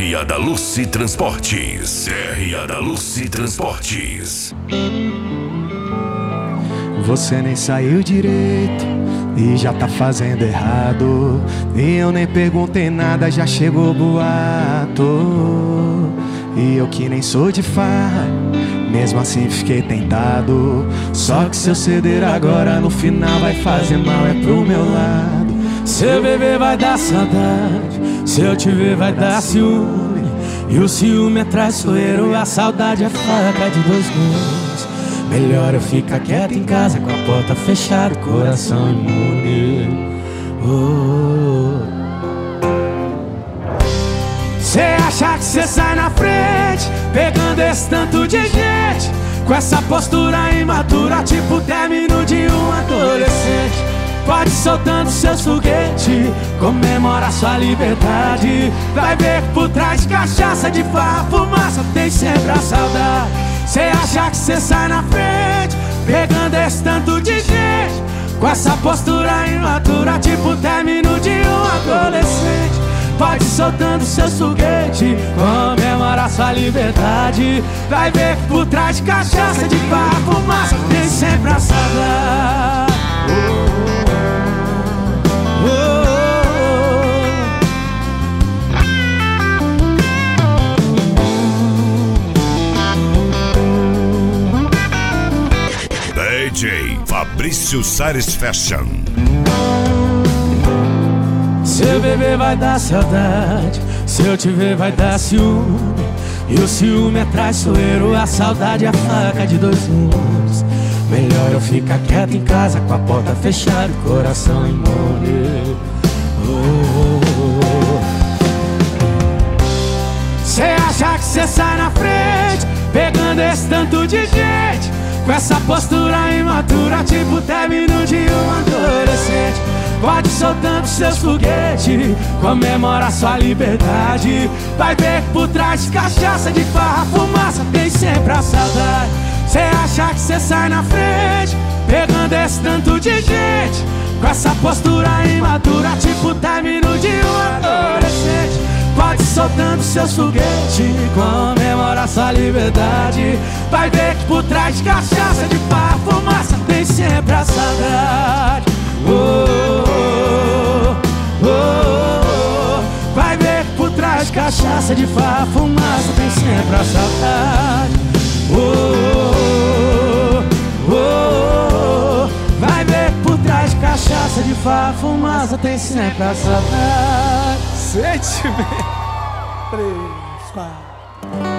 R.A. da Lucy Transportes. R.A. da Lucy Transportes. Você nem saiu direito e já tá fazendo errado. E eu nem perguntei nada, já chegou boato. E eu que nem sou de farra, mesmo assim fiquei tentado. Só que se eu ceder agora, no final vai fazer mal, é pro meu lado. Se eu beber vai dar saudade, se eu te ver vai dar ciúme. E o ciúme é traiçoeiro, a saudade é faca de dois gumes. Melhor eu ficar quieto em casa, com a porta fechada, coração imune. Cê acha que cê sai na frente, pegando esse tanto de gente, com essa postura imatura, tipo término de um adolescente. Pode ir soltando seus foguetes, comemora sua liberdade. Vai ver que por trás de cachaça, de farra, fumaça, tem sempre a saudade. Cê acha que cê sai na frente, pegando esse tanto de gente, com essa postura imatura, tipo término de um adolescente. Pode ir soltando seus foguetes, comemora sua liberdade. Vai ver que por trás de cachaça, de farra, fumaça, tem sempre a saudade. DJ Fabrício Sares Fashion. Se eu beber vai dar saudade, se eu te ver vai dar ciúme. E o ciúme é traiçoeiro, a saudade é a faca de dois gumes. Melhor eu ficar quieto em casa, com a porta fechada, coração imune. Cê acha que cê sai na frente, pegando esse tanto de gente, com essa postura imatura, tipo término de um adolescente. Pode ir soltando seus foguetes, comemora sua liberdade. Vai ver que por trás de cachaça, de farra, fumaça, tem sempre a saudade. Cê acha que cê sai na frente, pegando esse tanto de gente, com essa postura imatura, tipo término de um adolescente. Pode ir soltando seus foguetes, comemora sua liberdade. Vai ver que por trás de cachaça, de farra, fumaça, tem sempre a saudade. Vai ver que por trás de cachaça, de farra, fumaça, tem sempre a saudade. Vai ver que por trás de cachaça, de farra, fumaça, tem sempre a saudade. 7, 3, 4